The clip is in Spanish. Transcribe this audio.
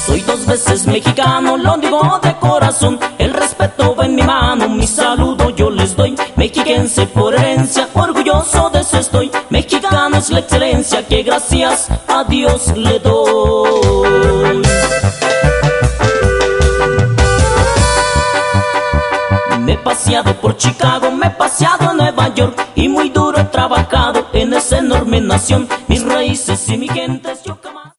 Soy 2 veces mexicano, lo digo de corazón. El respeto va en mi mano, mi saludo yo les doy. Mexiquense por herencia, orgulloso de eso estoy. Mexicano es la excelencia que gracias a Dios le doy. Me he paseado por Chicago, me he paseado en Nueva York y muy duro he trabajado en esa enorme nación. Mis raíces y mi gente yo jamás